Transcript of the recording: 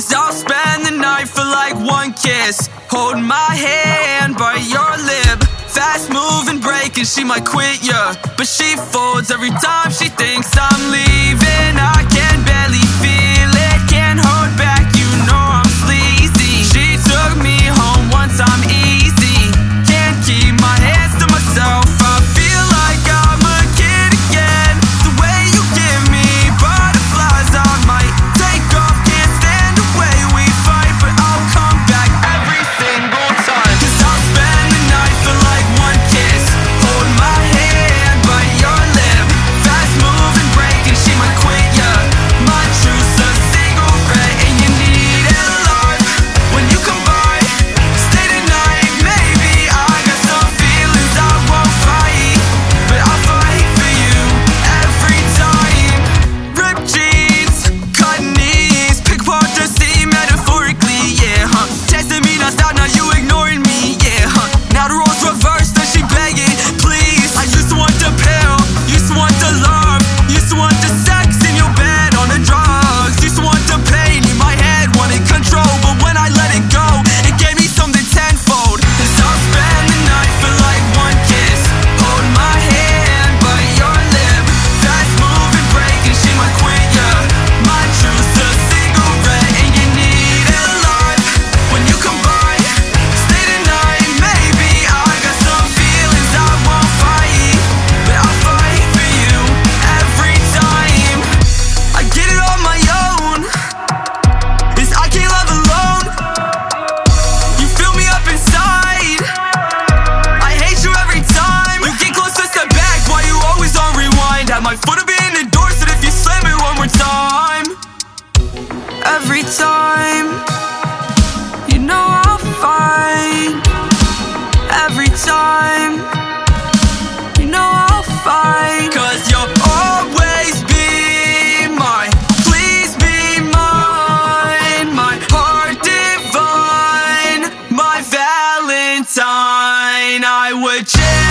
'Cause I'll spend the night for like one kiss. Hold my hand by your lip. Fast moving break and she might quit ya, but she folds every time she thinks I'm leaving. I can barely feel it, can't hold back, you know I'm sleazy. She took me home one time easy, can't keep my hands to myself. I feel like I'm a kid again. The way you give me butterflies, I might take off, can't stand the way we fight, but I'll come back every single time. 'Cause I'll spend the night for like one kiss. Hold my hand by your lip. Fast moving break and she might quit ya. My truth's a cigarette and you need it alive. When you come by, stay the night. Maybe I got some feelings I won't fight, but I'll fight for you every time. Ripped jeans, cut knees, pick apart the scene metaphorically, yeah, huh? Texting me non-stop, now you ignoring me, yeah, huh? Now the roles reversed and she begging, please. I used to want the pill, used to want the love, used to want the sex in your bed on the drugs, used to want the pain in my head, wanted control, but when I let it go, it gave me something tenfold. 'Cause I'll spend the night for like one kiss. Hold my hand by your lip. Fast moving break and she might quit ya. My truth's a cigarette and you need it alive. When you come by, stay the night. Maybe I got some feelings I won't fight, but I'll fight for you every time. I get it on my own, 'cause I can't love alone. You fill me up inside, I hate you every time. You get close to step back while you always on rewind. Have my foot up in the door, so if you slam it one more time, every time, you know I'll fight. Every time, you know I'll fight. 'Cause you'll always be mine, please be mine. My heart divine, my Valentine. I would cherish